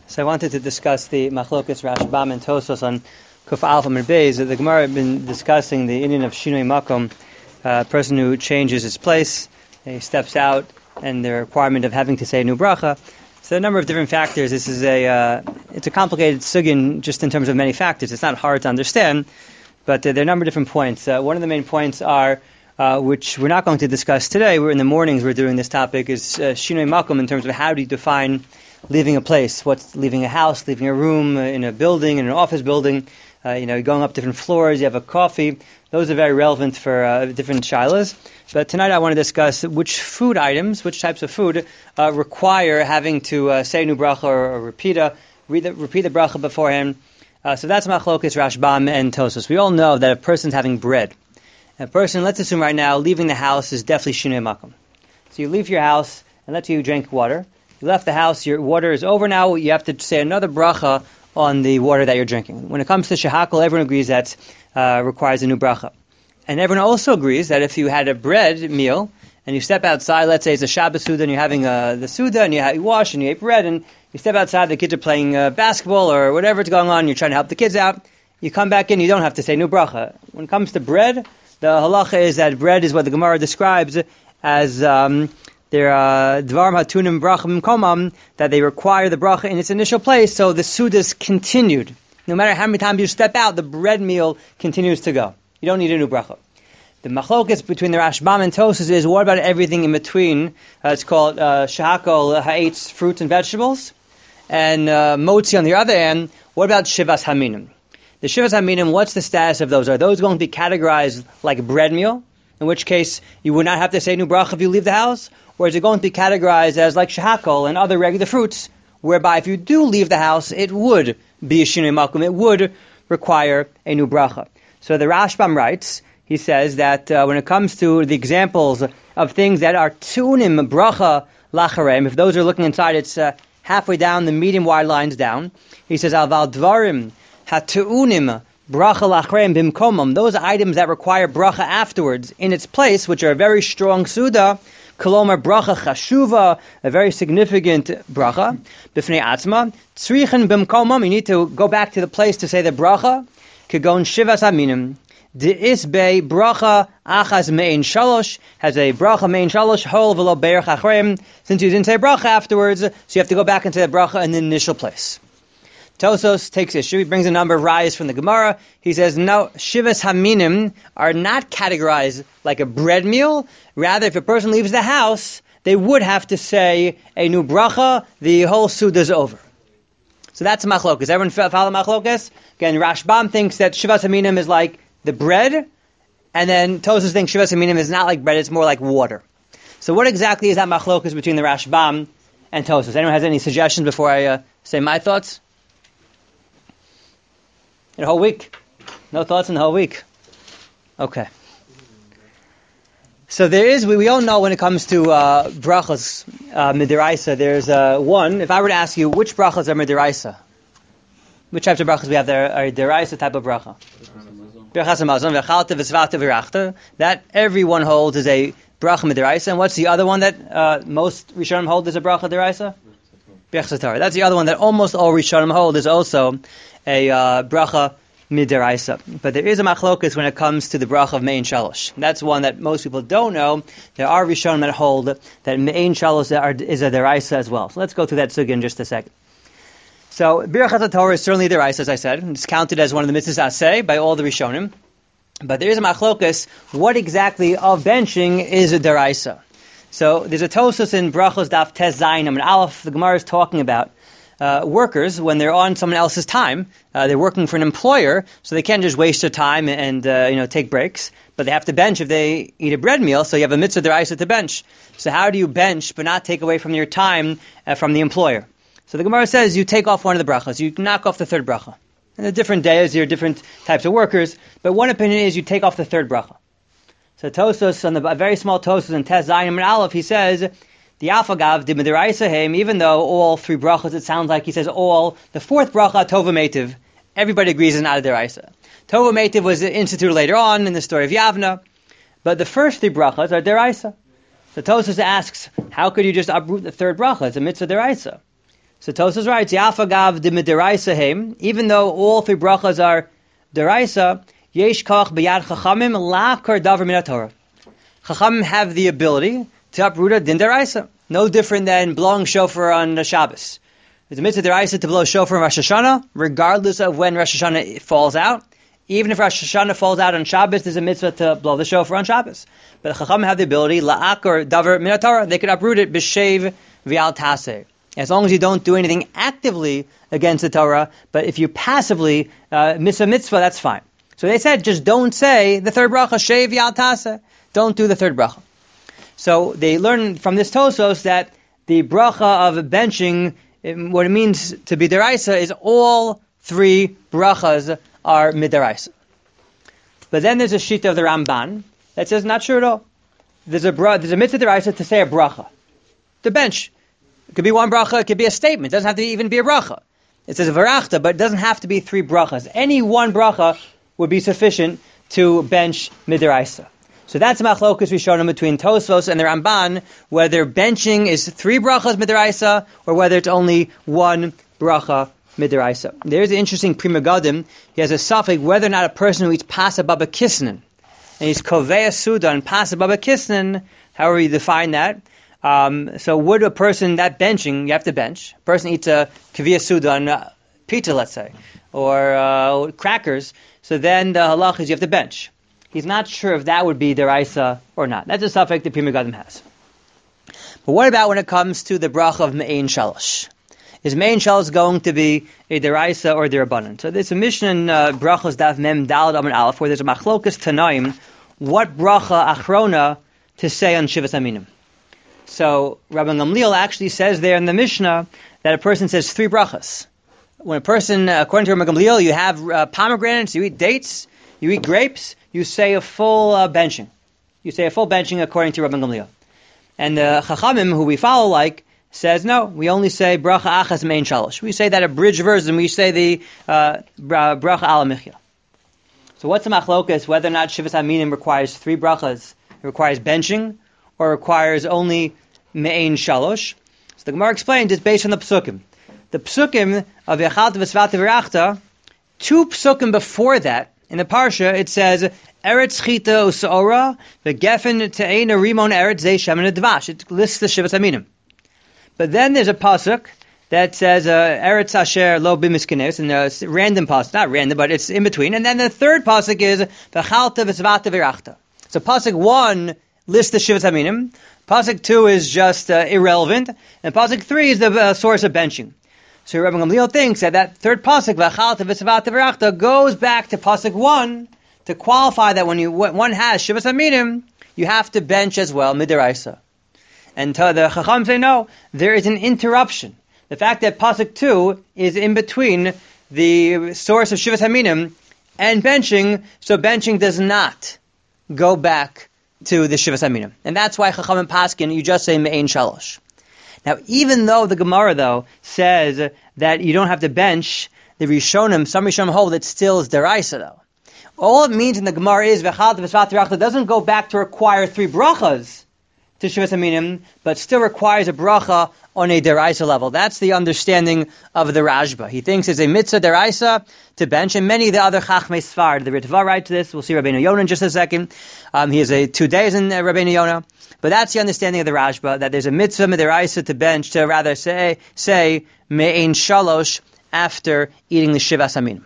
So I wanted to discuss the Machlokas Rashbam and Tosos on Kuf Alf Amud Beis. The Gemara had been discussing the Indian of Shinoi Makom, a person who changes his place, he steps out, and the requirement of having to say a new bracha. So a number of different factors. This is it's a complicated sugin just in terms of many factors. It's not hard to understand, but there are a number of different points. One of the main points are, which we're not going to discuss today, we're in the mornings we're doing this topic, is Shinoi Makom in terms of how do you define leaving a place. What's leaving a house, leaving a room, in a building, in an office building, going up different floors, you have a coffee. Those are very relevant for different shilas. But tonight I want to discuss which food items, which types of food require having to say a new bracha or repeat the bracha beforehand. So that's Machlokas Rashbam and Tosos. We all know that a person's having bread. A person, let's assume right now, leaving the house is definitely Shinoi Makom. So you leave your house, and let's say you drink water. You left the house, your water is over now, you have to say another bracha on the water that you're drinking. When it comes to shehakol, everyone agrees that requires a new bracha. And everyone also agrees that if you had a bread meal, and you step outside, let's say it's a Shabbos Suda, and you're having the Suda, and you wash, and you ate bread, and you step outside, the kids are playing basketball, or whatever's going on, you're trying to help the kids out, you come back in, you don't have to say new bracha. When it comes to bread, the halacha is that bread is what the Gemara describes as their dvarim hatunim bracha mimkomam, that they require the bracha in its initial place, so the suda is continued. No matter how many times you step out, the bread meal continues to go. You don't need a new bracha. The machlokas between the Rashbam and Tosos is, what about everything in between? It's called shehakol ha'etz, fruits and vegetables, and motzi on the other end. What about shivas haminim? The shivas haminim, what's the status of those? Are those going to be categorized like a bread meal, in which case you would not have to say new bracha if you leave the house? Or is it going to be categorized as like shehakol and other regular fruits, whereby if you do leave the house, it would be a shinoi makom, it would require a new bracha? So the Rashbam writes, he says that when it comes to the examples of things that are tunim bracha lacharem, if those are looking inside, it's halfway down, the medium wide lines down. He says, Aval dvarim hatunim bracha lacharem bimkomam, those items that require bracha afterwards in its place, which are a very strong suda, kolomar bracha chashuva, a very significant bracha, b'fnei atzma, tzrichen bimkomam, you need to go back to the place to say the bracha, kegon shivas aminim, de'isbei bracha achaz mein shalosh, has a bracha mein shalosh, hol v'lo be'er chachrem, since you didn't say bracha afterwards, so you have to go back and say the bracha in the initial place. Tosos takes issue. He brings a number of rayas from the Gemara. He says, no, shivas haminim are not categorized like a bread meal. Rather, if a person leaves the house, they would have to say a new bracha. The whole suda is over. So that's machlokas. Everyone follow machlokas? Again, Rashbam thinks that shivas haminim is like the bread, and then Tosos thinks shivas haminim is not like bread, it's more like water. So what exactly is that machlokas between the Rashbam and Tosos? Anyone has any suggestions before I say my thoughts? In a whole week? No thoughts in the whole week? Okay. So there is, we all know when it comes to brachas, midiraisa, there's one, if I were to ask you, which brachas are midiraisa? Which types of brachas we have there are diraisa type of bracha? Birchas hamazon, v'chalta v'svata v'rachta. That everyone holds is a bracha midiraisa. And what's the other one that most Rishonim hold is a bracha diraisa? Birchas Torah. That's the other one that almost all Rishonim hold is also a bracha midiraisa. But there is a machlokas when it comes to the bracha of mein shalosh. That's one that most people don't know. There are Rishonim that hold that mein shalosh is a diraisa as well. So let's go through that sugya in just a second. So Birchas Torah is certainly diraisa, as I said. It's counted as one of the mitzvahs aseh by all the Rishonim. But there is a machlokas, what exactly of benching is a diraisa? So there's a Tosos in Brachos Daf Tes Zayin and Aleph. The Gemara is talking about workers when they're on someone else's time. They're working for an employer, so they can't just waste their time and take breaks. But they have to bench if they eat a bread meal. So you have a mitzvah deraisa to bench. So how do you bench but not take away from your time from the employer? So the Gemara says you take off one of the brachas. You knock off the third bracha. And the different days, there are different types of workers. But one opinion is you take off the third bracha. So Tosos, on the very small Tosos in Tes Zayin and Aleph, he says, the Afagav, the Midiraisa Heim, even though all three brachas, it sounds like he says all, the fourth bracha, Tova Meitiv, everybody agrees is not a Diraisa. Tova Meitiv was instituted later on in the story of Yavna, but the first three brachas are Diraisa. So Tosos asks, how could you just uproot the third bracha? It's a mitzvah Diraisa. So Tosfos writes, Yafagav de midiraisa heim, even though all three brachas are deraisa, yesh koch b'yad chachamim la'akar davar min haTorah. Chachamim have the ability to uproot a din deraisa. No different than blowing shofar on the Shabbos. There's a mitzvah deraisa to blow shofar on Rosh Hashanah, regardless of when Rosh Hashanah falls out. Even if Rosh Hashanah falls out on Shabbos, there's a mitzvah to blow the shofar on Shabbos. But the Chachamim have the ability, la'akar davar min haTorah, they can uproot it b'shev v'al taseh. As long as you don't do anything actively against the Torah, but if you passively miss a mitzvah, that's fine. So they said, just don't say the third bracha, shev v'al taseh. Don't do the third bracha. So they learn from this Tosfos that the bracha of benching, what it means to be deraisa, is all three brachas are midaraisa. But then there's a shita of the Ramban that says not true at all. There's a mitzvah deraisa to say a bracha, to bench. It could be one bracha, it could be a statement. It doesn't have to even be a bracha. It says a varachta, but it doesn't have to be three brachas. Any one bracha would be sufficient to bench midaraisa. So that's machlokus rishonim between Tosfos and the Ramban, whether benching is three brachas midaraisa or whether it's only one bracha midaraisa. There's an interesting Pri Megadim. He has a suffix whether or not a person who eats pasa baba kisnin, and he's kovea suda and pasa baba kisnin, however you define that. So would a person that benching, you have to bench, a person eats a kaviyah suda on pizza, let's say, or crackers, so then the halach is you have to bench. He's not sure if that would be deraisa or not. That's a suffix the Pri Megadim has. But what about when it comes to the bracha of me'ein shalosh? Is me'ein shalosh going to be a deraisa or derabanan? So there's a Mishnah in brachos daf mem daled amud aleph where there's a machlokas tanaim what bracha achrona to say on Shivas Aminim. So Rabbi Gamliel actually says there in the Mishnah that a person says three brachas. When a person, according to Rabbi Gamliel, you have pomegranates, you eat dates, you eat grapes, you say a full benching. You say a full benching according to Rabbi Gamliel. And the Chachamim, who we follow, says no, we only say bracha achas me'ein shalosh. We say that abridged version, we say the bracha ala michya. So what's the machlokas, whether or not Shivas Aminim requires three brachas, it requires benching, or requires only me'ein shalosh? So the Gemara explains it's based on the psukim. The psukim of Yachalta v'Svata v'Rachta, two psukim before that, in the parsha, it says, Eretz chita u'sa'ora, v'gefen te'ein rimon eretz zeh shemen advash. It lists the Shivas Aminim. But then there's a pasuk that says, Eretz asher lo b'miskenes, and it's random pasuk, not random, but it's in between. And then the third pasuk is, V'chalta v'Svata v'Rachta. So pasuk 1 lists the Shivas Aminim, pasuk 2 is just irrelevant, and pasuk 3 is the source of benching. So Rabbi Gamliel thinks that third pasuk, V'chalta v'Svata v'Rachta, goes back to pasuk 1 to qualify that when one has Shivas Aminim, you have to bench as well, midiraisa. And the Chacham say no, there is an interruption. The fact that pasuk 2 is in between the source of Shivas Aminim and benching, so benching does not go back to the Shivas Aminim. And that's why Chacham and Paskin, you just say me'ein shalosh. Now, even though the Gemara, though, says that you don't have to bench, the Rishonim, some Rishonim hold it still is deraisa, though. All it means in the Gemara is v'chalta v'svat v'rachta doesn't go back to require three brachas to Shivas Aminim, but still requires a bracha on a deraisa level. That's the understanding of the Rashba. He thinks it's a mitzvah deraisa to bench, and many of the other Chachmei Sfard, the Ritva writes this. We'll see Rabbeinu Yonah in just a second. He has 2 days in Rabbeinu Yonah. But that's the understanding of the Rashba, that there's a mitzvah deraisa to bench, to rather say me'ein shalosh after eating the Shivas Aminim.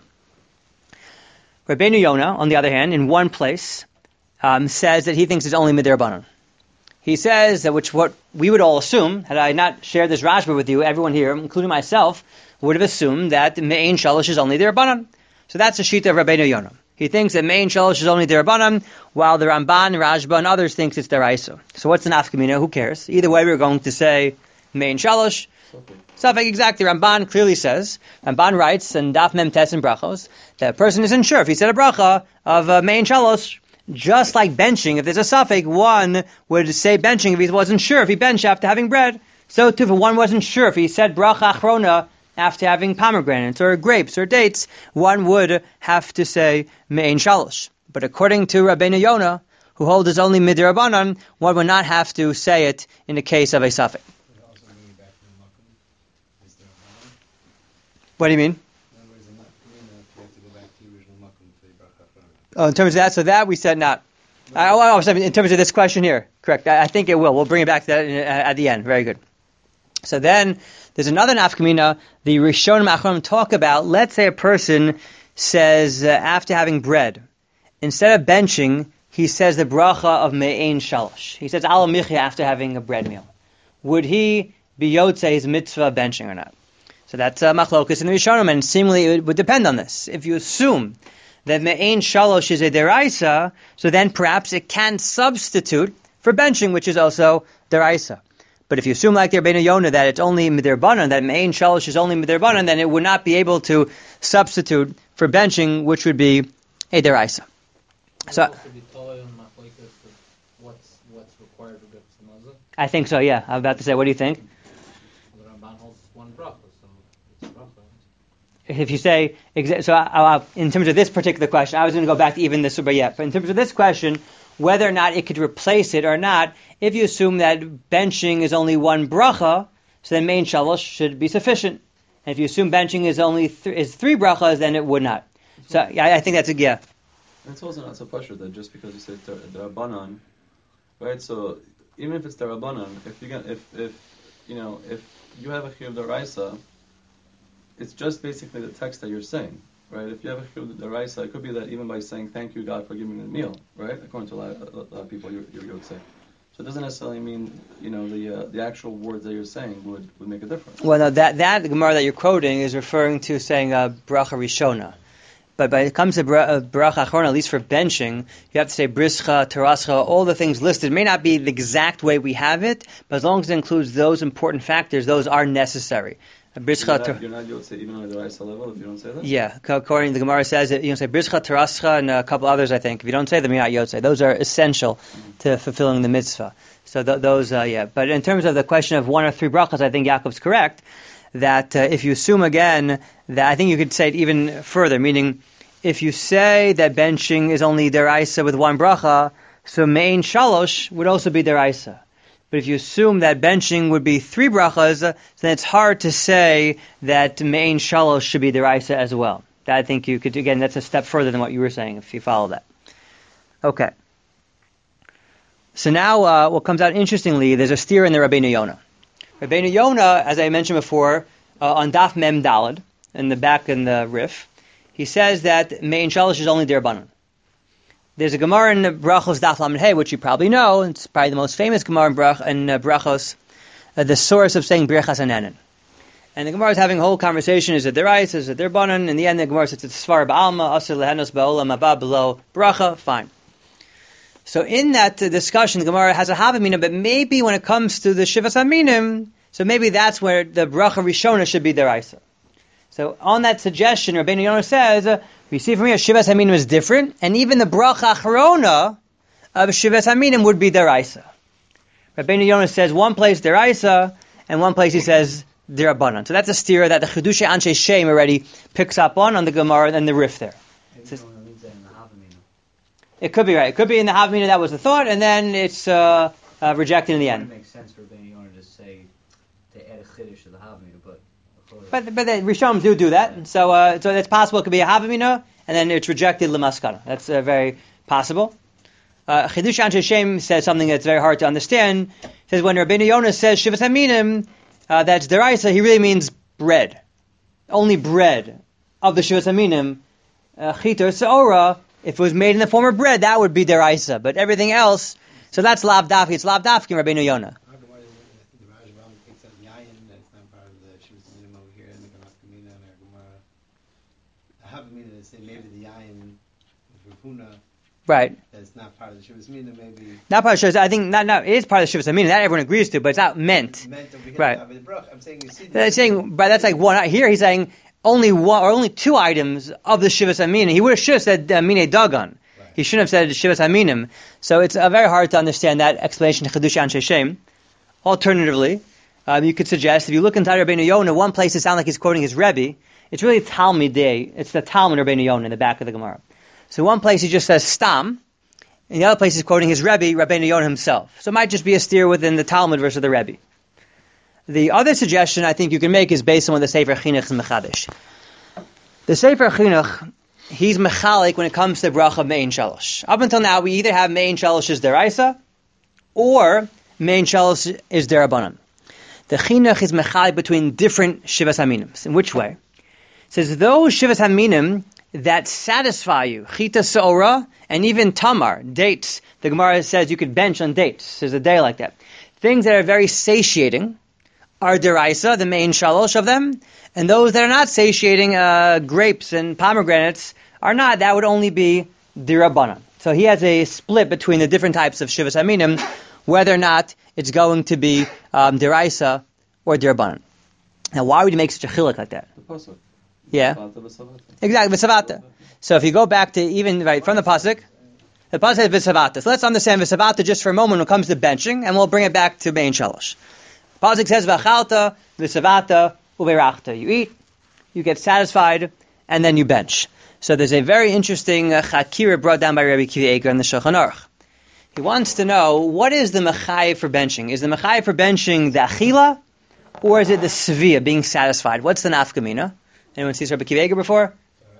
Rabbeinu Yonah, on the other hand, in one place, says that he thinks it's only midirabanan. He says that what we would all assume, had I not shared this Rashba with you, everyone here, including myself, would have assumed that me'ein shalosh is only derabanan. So that's the shita of Rabbeinu Yonah. He thinks that me'ein shalosh is only derabanan, while the Ramban, Rashba, and others thinks it's deraisa. So what's the nafkamina? Who cares? Either way, we're going to say me'ein shalosh. Safek exactly. Ramban clearly says, Ramban writes, and Daf Mem Tes in Brachos, that a person isn't sure if he said a bracha of me'ein shalosh. Just like benching, if there's a suffix, one would say benching if he wasn't sure if he benched after having bread. So too, if one wasn't sure if he said bracha achrona after having pomegranates or grapes or dates, one would have to say me'ein shalosh. But according to Rabbeinu Yonah, who holds it's only midirabanan, one would not have to say it in the case of a suffix. What do you mean? In other words, I'm not if you have to go back to the original makom for the bracha achrona. Oh, in terms of that, so that we said not. In terms of this question here, correct. I think it will. We'll bring it back to that at the end. Very good. So then, there's another nafkamina. The Rishonim Achronim talk about, let's say a person says, after having bread, instead of benching, he says the bracha of me'ein shalosh. He says al michya after having a bread meal. Would he be yotze his mitzvah of benching or not? So that's machlokus in the Rishonim, and seemingly it would depend on this. If you assume that me'ein shalosh is a deraisa, so then perhaps it can substitute for benching, which is also deraisa. But if you assume like the Rabbeinu Yonah that it's only midirbanan, that me'ein shalosh is only midirbanan, then it would not be able to substitute for benching, which would be a deraisa. So what's required to get samazah? I think so. Yeah, I'm about to say. What do you think? The Ramban holds one bracha, so it's a bracha. If you say so, in terms of this particular question, I was going to go back to even this, but yeah. But in terms of this question, whether or not it could replace it or not, if you assume that benching is only one bracha, so then main shalosh should be sufficient. And if you assume benching is only three brachas, then it would not. So I think that's a yeah. It's also not so pressure that just because you say derabanan, right? So even if it's derabanan, if you have a chiyuv deraisa, it's just basically the text that you're saying, right? If you have a chiyuv deraisa, it could be that even by saying thank you God for giving me the meal, right? According to a lot of people, you would say. So it doesn't necessarily mean the actual words that you're saying would make a difference. Well, no, that Gemara that you're quoting is referring to saying bracha rishona. But when it comes to bracha achrona, at least for benching, you have to say brischa, terascha, all the things listed. It may not be the exact way we have it, but as long as it includes those important factors, those are necessary. You're not yotze even on the deraisa level if you don't say that? Yeah, according to the Gemara says that you say brischa, terascha, and a couple others, I think. If you don't say them, you're not yotze. Those are essential to fulfilling the mitzvah. So those, yeah. But in terms of the question of one or three brachas, I think Yaakov's correct. That if you assume again, that I think you could say it even further, meaning if you say that benching is only deraisa with one bracha, so me'ein shalosh would also be deraisa. But if you assume that benching would be three brachas, then it's hard to say that me'ein shalosh should be deraisa as well. That I think you could, again, that's a step further than what you were saying, if you follow that. Okay. So now what comes out interestingly, there's a steer in the Rabbeinu Yonah. Rabbeinu Yonah, as I mentioned before, on Daf Mem Daled, in the back in the Rif, he says that Me'ein Shalosh is only Derbanan. There's a Gemara in Brachos Daf Lamed Hey, which you probably know, it's probably the most famous Gemara in Brachos, the source of saying Birchas Hanenin. And the Gemara is having a whole conversation, is it Derais, is it Derbanan? In the end, the Gemara says it's Svar Ba'alma, Asir Lehenos Ba'olam Abba below Bracha, fine. So in that discussion, the Gemara has a Havamina, but maybe when it comes to the Shivas Aminim, so maybe that's where the Bracha Rishona should be Deraisa. So on that suggestion, Rabbeinu Yonah says, we see from here, Shivas Aminim is different, and even the Bracha Achrona of Shivas Aminim would be Deraisa. Rabbeinu Yonah says one place Deraisa, and one place he says Derabanan. So that's a steer that the Chidushay Anshe Shem already picks up on the Gemara and the Rif there. It could be right. It could be in the Havamina that was the thought, and then it's rejected in the end. It makes sense for Ben Yonah to say to add a chiddush to the Havamina, but the Rishonim do that, so it's possible it could be a Havamina, and then it's rejected l'maskana. That's very possible. Chidush Anshe Shem says something that's very hard to understand. He says when Rabbeinu Yonah says Shivas Aminim, that's deraisa, he really means bread, only bread of the Shivas Aminim. Chitor Seora. If it was made in the form of bread, that would be deraisa. But everything else, so that's lav dafki. It's lav dafki in Rabbeinu Yonah. The Rajbam picks up yayin, that's not part of the Shivas Minim over here, and the Gamaskamina and our Gemara. The Havamina is saying maybe the yayin of Rupuna. Right. That's not part of the Shivas Minim, maybe. Not part of the Shivas. I think not. It is part of the Shivas Minim. That everyone agrees to, but it's not meant. Meant over here. Right. I'm saying you see. That's saying, but that's like one. Here he's saying only one or only two items of the Shivas Aminim. He would have said Mine Dagan. Right. He shouldn't have said Shivas Aminim. So it's very hard to understand that explanation to Chidush Anshe Shem. Alternatively, you could suggest, if you look inside Rabbeinu Yonah, one place it sounds like he's quoting his Rebbe. It's really Talmud Day. It's the Talmud Rabbeinu Yonah in the back of the Gemara. So one place he just says Stam, and the other place he's quoting his Rebbe, Rabbeinu Yonah himself. So it might just be a steer within the Talmud versus the Rebbe. The other suggestion I think you can make is based on what the Sefer Chinuch is Mechadesh. The Sefer Chinuch, he's mechalik when it comes to bracha mein shalosh. Up until now, we either have mein shalosh is deraisa, or mein shalosh is derabanan. The Chinuch is mechalik between different shivas haminim. In which way? It says those shivas haminim that satisfy you, chita seora, and even tamar, dates. The Gemara says you could bench on dates. There's a day like that. Things that are very satiating are deraisa, the main shalosh of them, and those that are not satiating, grapes and pomegranates, are not. That would only be dirabanan. So he has a split between the different types of shivas haminim, whether or not it's going to be deraisa or dirabanan. Now, why would he make such a chiluk like that? The pasuk. Yeah, exactly. V'savata. So if you go back to even right from the pasuk says v'savata. So let's understand v'savata just for a moment when it comes to benching, and we'll bring it back to main shalosh. Pasuk says v'achalta v'savata uverachta. You eat, you get satisfied, and then you bench. So there's a very interesting chakira brought down by Rabbi Akiva Eiger in the Shulchan Aruch. He wants to know, what is the mechayev for benching? Is the mechayev for benching the achila, or is it the svia, being satisfied? What's the nafkamina? Anyone sees Rabbi Akiva Eiger before?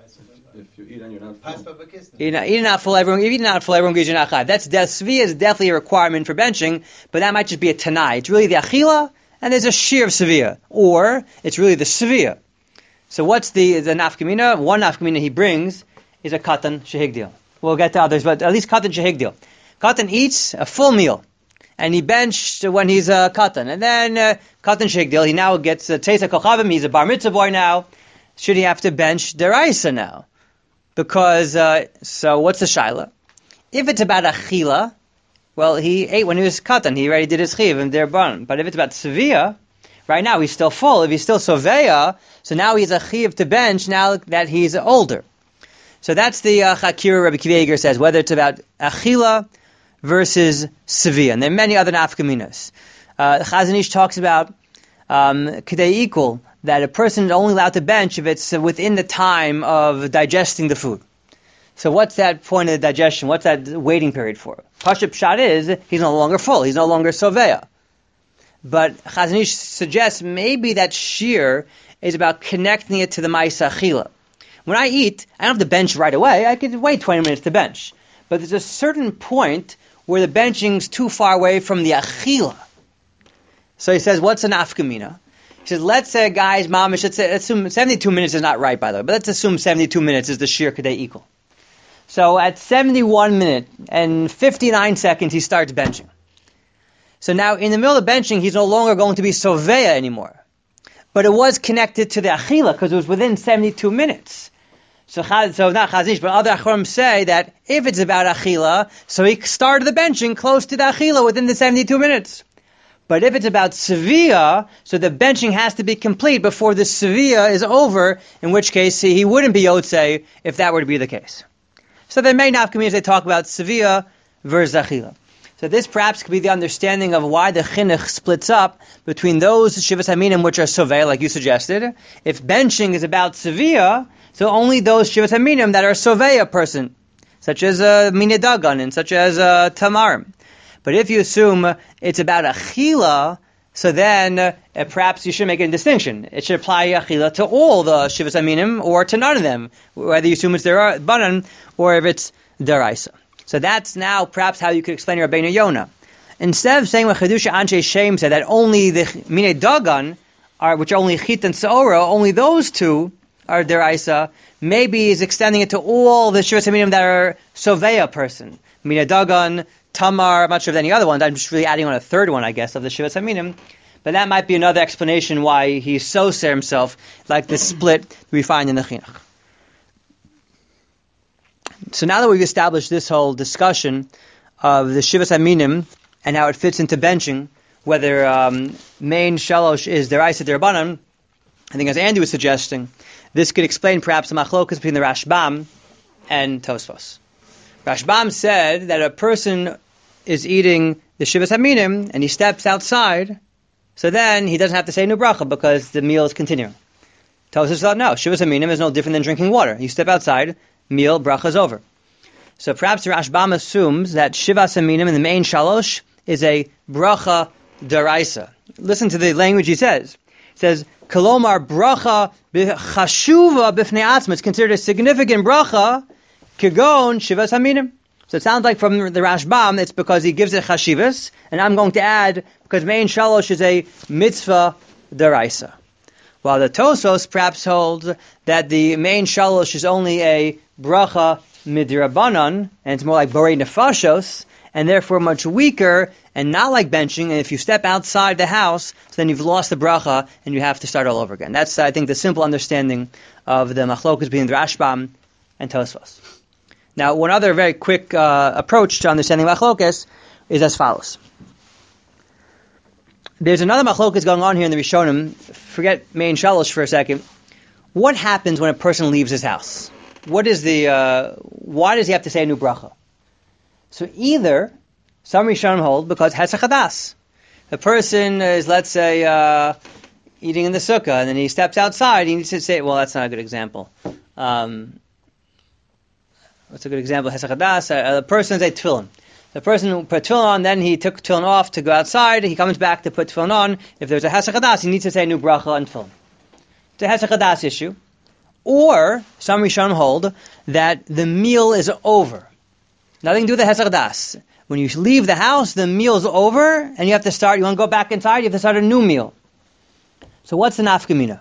If you eat and you're not full. Eating not full, everyone gives you not chayav. Svia is definitely a requirement for benching, but that might just be a tanai. It's really the achila, and there's a shear of svia, or it's really the svia. So what's the nafkamina? One nafkamina he brings is a katan shehigdil. We'll get to others, but at least katan shehigdil. Katan eats a full meal, and he benched when he's a katan, and then katan shehigdil. He now gets a teisa kochavim. He's a bar mitzvah boy now. Should he have to bench deraisa now? Because, so what's the shaila? If it's about achila, well, he ate when he was katan. He already did his chiv and derban. But if it's about sevia, right now he's still full. If he's still soveya, so now he's a chiv to bench now that he's older. So that's the chakira Rabbi Akiva Eiger says, whether it's about achila versus sevia. And there are many other nafkaminas. Chazon Ish talks about kedei equal, that a person is only allowed to bench if it's within the time of digesting the food. So what's that point of the digestion? What's that waiting period for? Pashup pshat is, he's no longer full. He's no longer soveya. But Chazon Ish suggests maybe that shear is about connecting it to the ma'isa achila. When I eat, I don't have to bench right away. I could wait 20 minutes to bench. But there's a certain point where the benching's too far away from the achila. So he says, what's an afkamina? He says, let's say a guy's mamish, let's assume 72 minutes is not right, by the way, but let's assume 72 minutes is the shear kadei equal. So at 71 minutes and 59 seconds, he starts benching. So now in the middle of benching, he's no longer going to be soveya anymore. But it was connected to the achila because it was within 72 minutes. So not Chazon Ish, but other achronim say that if it's about achila, so he started the benching close to the achila within the 72 minutes. But if it's about sevia, so the benching has to be complete before the sevia is over, in which case he wouldn't be yotzei if that were to be the case. So there may not come as they talk about sevia versus achila. So this perhaps could be the understanding of why the chinuch splits up between those shivas haminim which are sovei, like you suggested. If benching is about sevia, so only those shivas haminim that are sovei a person, such as mina dagan and such as tamar. But if you assume it's about achila, so then perhaps you should make a distinction. It should apply achila to all the shivas haminim or to none of them, whether you assume it's derabanan or if it's deraisa. So that's now perhaps how you could explain Rabbeinu Yonah. Instead of saying what Chedusha Anshe Shem said, that only the Mine Dagan, which are only Chit and Seora, only those two are deraisa, maybe he's extending it to all the Shivas Haminim that are Soveya person. Mine Dagan, Tamar, I'm not sure of any other ones. I'm just really adding on a third one, I guess, of the Shivas Haminim. But that might be another explanation why he so ser himself, like the split we find in the Chinuch. So now that we've established this whole discussion of the Shivas Haminim and how it fits into benching, whether main shalosh is deraisa derabanan, I think as Andy was suggesting, this could explain perhaps the machlokas between the Rashbam and Tosfos. Rashbam said that a person is eating the Shivas Haminim and he steps outside, so then he doesn't have to say nu bracha because the meal is continuing. Tosfos thought, no, Shivas Haminim is no different than drinking water. You step outside, meal, bracha is over. So perhaps the Rashbam assumes that Shivas Haminim in the main shalosh is a bracha deraisa. Listen to the language he says. It says, Kolomar bracha chashuva b'fnei atzma. It's considered a significant bracha, kegon shivas haminim. So it sounds like from the Rashbam, it's because he gives it chashivas, and I'm going to add, because Mein Shalosh is a mitzvah deraisa. While the Tosos perhaps holds that the Mein Shalosh is only a bracha midrabanan, and it's more like borei nefashos, and therefore much weaker, and not like benching, and if you step outside the house, so then you've lost the bracha, and you have to start all over again. That's, I think, the simple understanding of the machlokas between the Rashbam and Tosfos. Now, one other very quick approach to understanding machlokas is as follows. There's another machlokas going on here in the Rishonim. Forget Mein Shalosh for a second. What happens when a person leaves his house? Why does he have to say a new bracha? So either some Rishonim hold because Hesach Hadas. The person is, let's say, eating in the sukkah, and then he steps outside. He needs to say, well, that's not a good example. What's a good example? Hesach Hadas. The person is a tefillin. The person put tefillin on, then he took tefillin off to go outside. He comes back to put tefillin on. If there's a Hesach Hadas, he needs to say a new bracha on tefillin. It's a Hesach Hadas issue. Or some Rishonim hold that the meal is over. Nothing to do with the Hesach Hadas. When you leave the house, the meal is over, and you have to start. You want to go back inside, you have to start a new meal. So what's the nafkamina?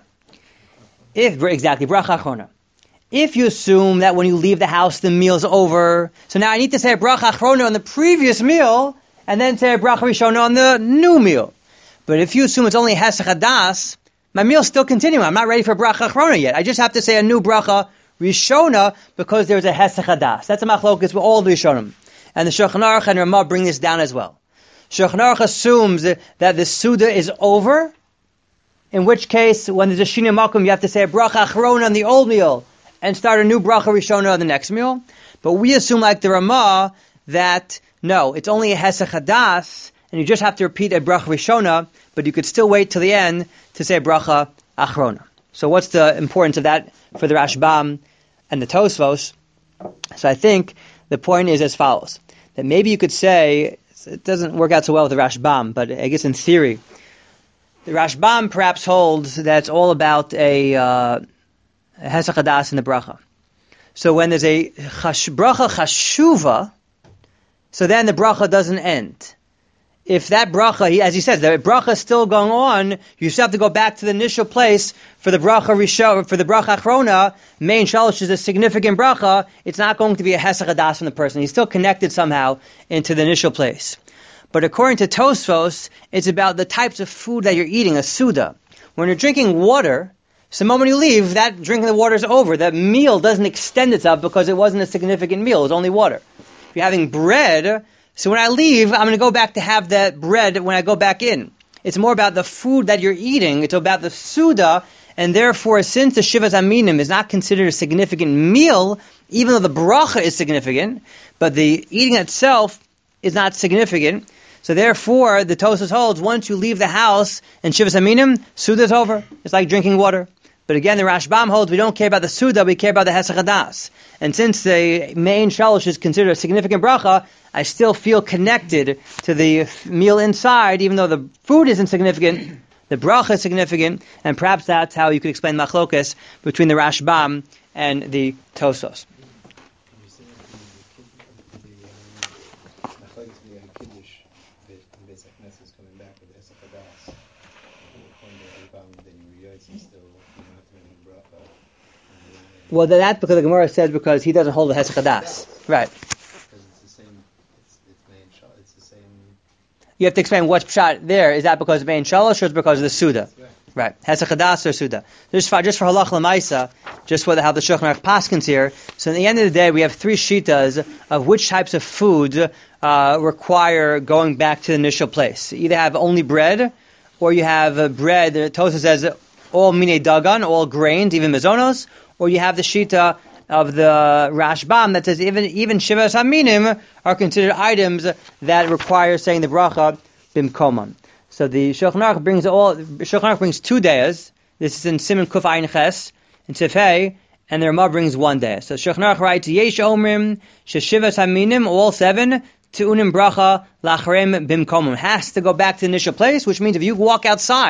Exactly, bracha achrona. If you assume that when you leave the house, the meal's over, so now I need to say a bracha achrona on the previous meal, and then say a bracha rishona on the new meal. But if you assume it's only Hesach Hadas, my meal's still continuing. I'm not ready for bracha achrona yet. I just have to say a new bracha rishona because there's a Hesach Hadas. That's a machlokas with all the Rishonim. And the Shulchan Aruch and Ramah bring this down as well. Shulchan Aruch assumes that the Suda is over, in which case, when there's a Shinei Makom, you have to say a bracha achrona on the old meal, and start a new bracha rishona on the next meal. But we assume, like the Ramah, that no, it's only a Hesach Hadas, and you just have to repeat a bracha rishona, but you could still wait till the end to say a bracha achrona. So what's the importance of that for the Rashbam and the Tosfos? So I think the point is as follows, that maybe you could say, it doesn't work out so well with the Rashbam, but I guess in theory, the Rashbam perhaps holds that it's all about a Hesach Hadas in the bracha. So when there's a bracha chashuva, so then the bracha doesn't end. If that bracha, as he says, the bracha is still going on, you still have to go back to the initial place for the bracha rishon, for the bracha achrona. Mein Shalosh is a significant bracha. It's not going to be a Hesach Hadas from the person. He's still connected somehow into the initial place. But according to Tosfos, it's about the types of food that you're eating, a suda. When you're drinking water, so the moment you leave, that drinking the water is over. That meal doesn't extend itself because it wasn't a significant meal. It was only water. If you're having bread, so when I leave, I'm going to go back to have that bread when I go back in. It's more about the food that you're eating. It's about the suda, and therefore, since the Shivas Aminim is not considered a significant meal, even though the bracha is significant, but the eating itself is not significant, so therefore, the Tosfos holds, once you leave the house and Shivas Aminim, suda is over. It's like drinking water. But again, the Rashbam holds we don't care about the Suda, we care about the Hesach Hadas. And since the Mein Shalosh is considered a significant bracha, I still feel connected to the meal inside, even though the food isn't significant, the bracha is significant, and perhaps that's how you could explain machlokas between the Rashbam and the Tosfos. Well, that's because the Gemara says because he doesn't hold the Hesach Hadas. Right. Because it's the same, it's the same. You have to explain what's pshat there. Is that because of Mein Shalosh or is it because of the Suda? Right. Hesach Hadas or Suda. Just for halach l'maisa, just for how the Shulchan Aruch paskins here. So at the end of the day, we have three shitas of which types of foods require going back to the initial place. You either have only bread, or you have bread. The Tosfos says all minei dagan, all grains, even mezonos. Or you have the shita of the Rashbam that says even Shivas Haminim are considered items that require saying the bracha bimkoman. So the Shulchan Aruch brings 2 dayas. This is in Siman Kuf Ayin Ches in Sifhei, and the Ramah brings 1 day. So Shulchan Aruch writes Yesh Omrim Sheshivas Haminim, all 7 Tu'unim bracha lacharem bimkomam, has to go back to the initial place, which means if you walk outside,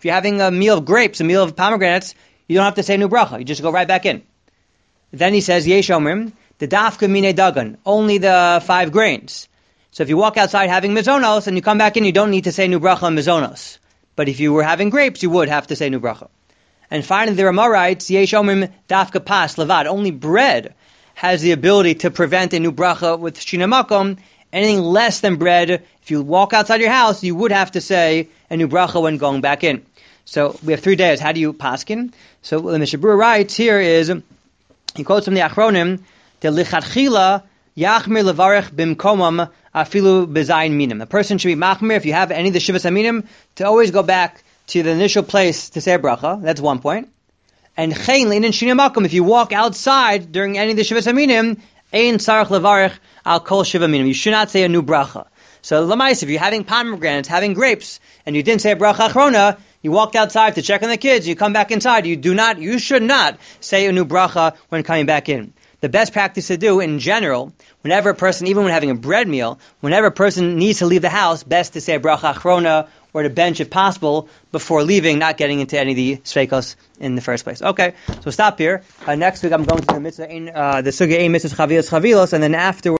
If you're having a meal of grapes, a meal of pomegranates, you don't have to say new bracha. You just go right back in. Then he says, Yesh Omrim, the dafka mine dagan, only the 5 grains. So if you walk outside having mizonos and you come back in, you don't need to say new bracha on mizonos. But if you were having grapes, you would have to say new bracha. And finally, the Rama writes, Yesh Omrim dafka pas levad, only bread has the ability to prevent a new bracha with shina makom. Anything less than bread, if you walk outside your house, you would have to say a new bracha when going back in. So we have 3 days. How do you paskin? So the Mishnah Berurah writes here is, he quotes from the Achronim, the lichatchila yachmir levarech bimkomam afilu bezayin minim. A person should be machmir if you have any of the shivas aminim to always go back to the initial place to say a bracha. That's one point. And chein leinin shina makom, if you walk outside during any of the shivas aminim, ein sarach levarech al kol shiva minim. You should not say a new bracha. So lamais, if you're having pomegranates, having grapes, and you didn't say a bracha achrona, you walked outside to check on the kids, you come back inside, you should not say a new bracha when coming back in. The best practice to do in general, whenever a person, even when having a bread meal, whenever a person needs to leave the house, best to say a bracha achrona or to bench if possible before leaving, not getting into any of the sveikos in the first place. Okay, so stop here. Next week I'm going to the mitzvah, the sugya mitzvahs chavilos, and then after